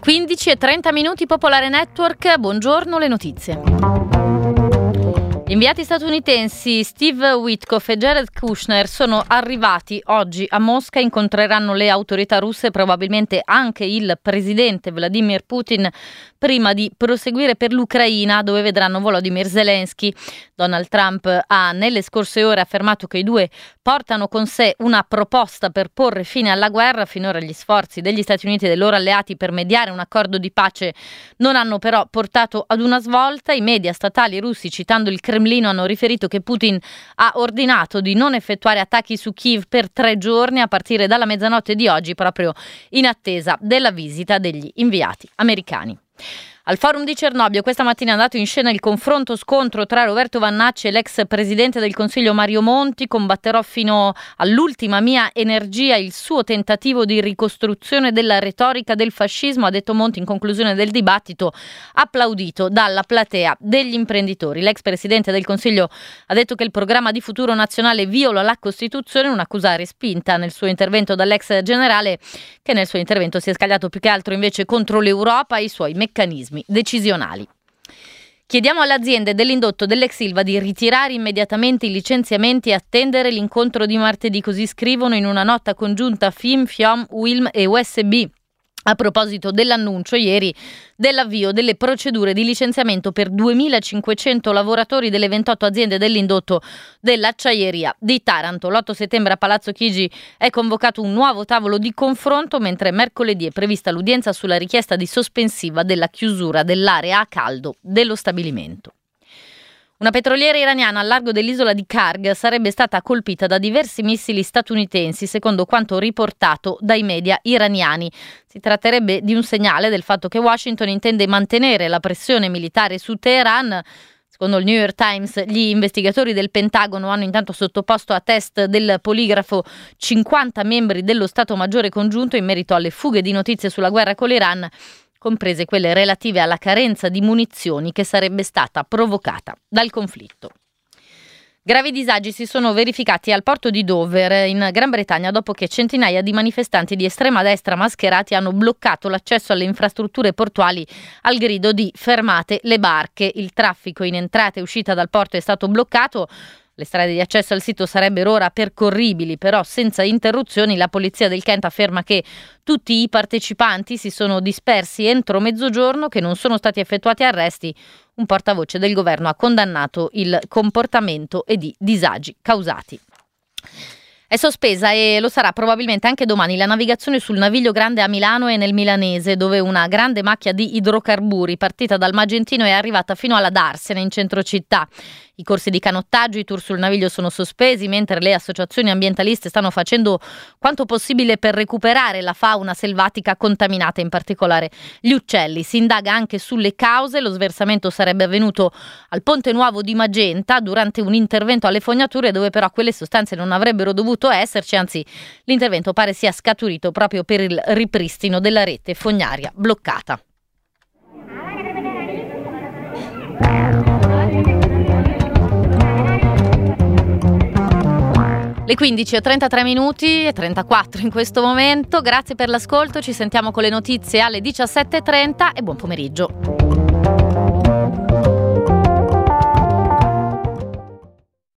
15:30 Popolare Network, buongiorno, le notizie. Gli inviati statunitensi Steve Witkoff e Jared Kushner sono arrivati oggi a Mosca, incontreranno le autorità russe e probabilmente anche il presidente Vladimir Putin prima di proseguire per l'Ucraina, dove vedranno Volodymyr Zelensky. Donald Trump ha nelle scorse ore affermato che i due portano con sé una proposta per porre fine alla guerra. Finora gli sforzi degli Stati Uniti e dei loro alleati per mediare un accordo di pace non hanno però portato ad una svolta. I media statali russi, citando il Cremlino, hanno riferito che Putin ha ordinato di non effettuare attacchi su Kiev per 3 giorni a partire dalla mezzanotte di oggi, proprio in attesa della visita degli inviati americani. Al forum di Cernobbio questa mattina è andato in scena il confronto-scontro tra Roberto Vannacci e l'ex presidente del Consiglio Mario Monti. Combatterò fino all'ultima mia energia il suo tentativo di ricostruzione della retorica del fascismo, ha detto Monti in conclusione del dibattito, applaudito dalla platea degli imprenditori. L'ex presidente del Consiglio ha detto che il programma di futuro nazionale viola la Costituzione, un'accusa respinta nel suo intervento dall'ex generale, che nel suo intervento si è scagliato più che altro invece contro l'Europa e i suoi meccanismi decisionali. Chiediamo alle aziende dell'indotto dell'ex Ilva di ritirare immediatamente i licenziamenti e attendere l'incontro di martedì, così scrivono in una nota congiunta FIM, FIOM, UILM e USB. A proposito dell'annuncio ieri dell'avvio delle procedure di licenziamento per 2.500 lavoratori delle 28 aziende dell'indotto dell'acciaieria di Taranto. L'8 settembre a Palazzo Chigi è convocato un nuovo tavolo di confronto, mentre mercoledì è prevista l'udienza sulla richiesta di sospensiva della chiusura dell'area a caldo dello stabilimento. Una petroliera iraniana al largo dell'isola di Karg sarebbe stata colpita da diversi missili statunitensi, secondo quanto riportato dai media iraniani. Si tratterebbe di un segnale del fatto che Washington intende mantenere la pressione militare su Teheran. Secondo il New York Times, gli investigatori del Pentagono hanno intanto sottoposto a test del poligrafo 50 membri dello Stato Maggiore Congiunto in merito alle fughe di notizie sulla guerra con l'Iran, comprese quelle relative alla carenza di munizioni che sarebbe stata provocata dal conflitto. Gravi disagi si sono verificati al porto di Dover, in Gran Bretagna, dopo che centinaia di manifestanti di estrema destra mascherati hanno bloccato l'accesso alle infrastrutture portuali al grido di "fermate le barche". Il traffico in entrata e uscita dal porto è stato bloccato. Le strade di accesso al sito sarebbero ora percorribili, però senza interruzioni. La polizia del Kent afferma che tutti i partecipanti si sono dispersi entro mezzogiorno, che non sono stati effettuati arresti. Un portavoce del governo ha condannato il comportamento ed i disagi causati. È sospesa e lo sarà probabilmente anche domani la navigazione sul Naviglio Grande a Milano e nel Milanese, dove una grande macchia di idrocarburi partita dal Magentino è arrivata fino alla Darsena in centro città. I corsi di canottaggio, i tour sul Naviglio sono sospesi, mentre le associazioni ambientaliste stanno facendo quanto possibile per recuperare la fauna selvatica contaminata, in particolare gli uccelli. Si indaga anche sulle cause. Lo sversamento sarebbe avvenuto al Ponte Nuovo di Magenta durante un intervento alle fognature, dove però quelle sostanze non avrebbero dovuto esserci, anzi l'intervento pare sia scaturito proprio per il ripristino della rete fognaria bloccata. Le 15:33 e 34 in questo momento. Grazie per l'ascolto, ci sentiamo con le notizie alle 17:30 e buon pomeriggio.